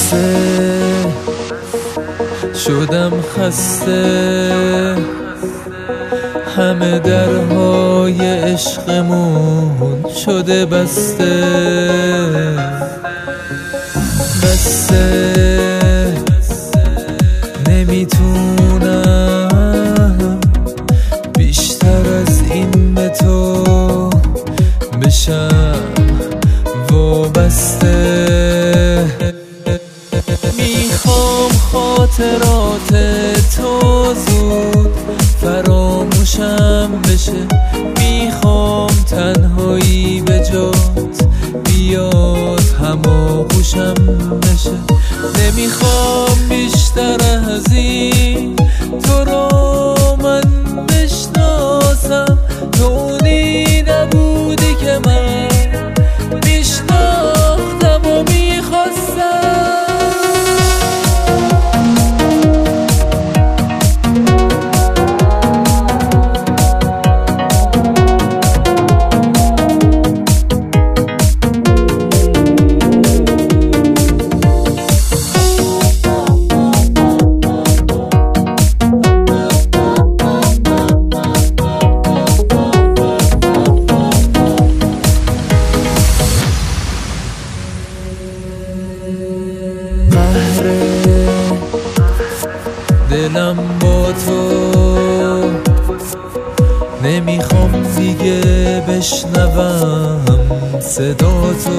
بسه شدم خسته، همه درهای عشقمون شده بسته. بسه نمیتونم بیشتر از این به تو بشم وابسته. میخوام خاطرات تو زود فراموشم بشه، میخوام تنهایی به جات بیاد هماغوشم بشه. نمیخوام بیشتر از این تو رو من بشناسم، تو اونی نبودی که من میشناختم و میخواستم. دلم با تو نمیخوام دیگه بشنوم صدا تو.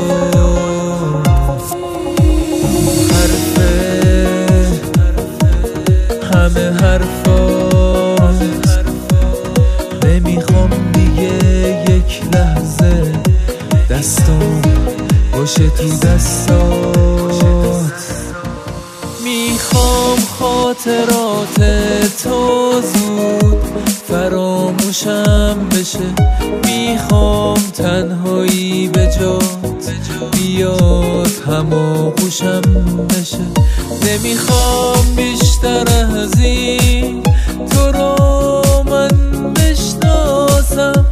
همه حرفات نمیخوام دیگه یک لحظه دستم باشه تو دستات. میخوام خاطرات تو زود فراموشم بشه، میخوام تنهایی به جات بیاد هماغوشم بشه. نمیخوام بیشتر از این تو رو من بشناسم،